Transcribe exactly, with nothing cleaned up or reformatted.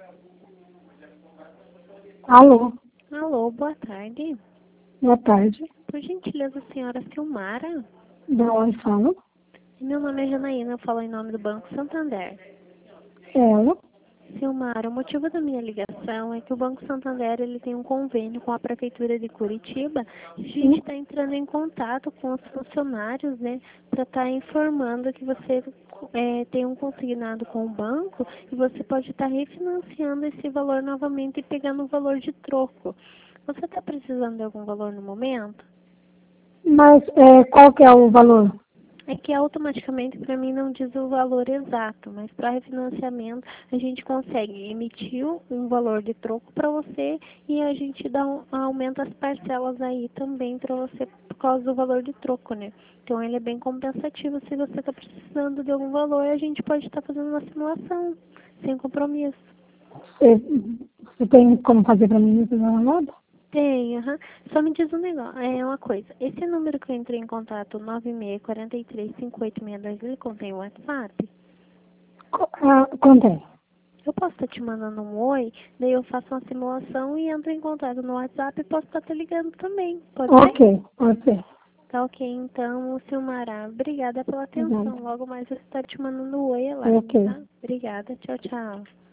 Alô, Alô, boa tarde. boa tarde. Por gentileza, senhora Silmara? Da onde fala? Meu nome é Janaína, eu falo em nome do Banco Santander. Ela. Silmara, o motivo da minha ligação é que o Banco Santander ele tem um convênio com a Prefeitura de Curitiba e a gente está entrando em contato com os funcionários, né, para estar informando que você é, tem um consignado com o banco e você pode estar refinanciando esse valor novamente e pegando o valor de troco. Você está precisando de algum valor no momento? Mas é, qual que é o valor? É que automaticamente para mim não diz o valor exato, mas para refinanciamento a gente consegue emitir um valor de troco para você e a gente dá um, aumenta as parcelas aí também para você por causa do valor de troco, né? Então ele é bem compensativo. Se você está precisando de algum valor, a gente pode estar fazendo uma simulação sem compromisso. Você, você tem como fazer para mim isso na nada? Tem, aham. Só me diz um negócio, é uma coisa. Esse número que eu entrei em contato, nove seis quatro três cinco oito seis dois, ele contém o WhatsApp? Co- Ah, contém. Eu posso estar te mandando um oi, daí eu faço uma simulação e entro em contato no WhatsApp e posso estar te ligando também. Pode ser? Ok, pode ser. Tá ok, então, Silmara, obrigada pela Obrigada. atenção. Logo mais eu estou te mandando um oi lá, Ok. tá? Obrigada, tchau, tchau.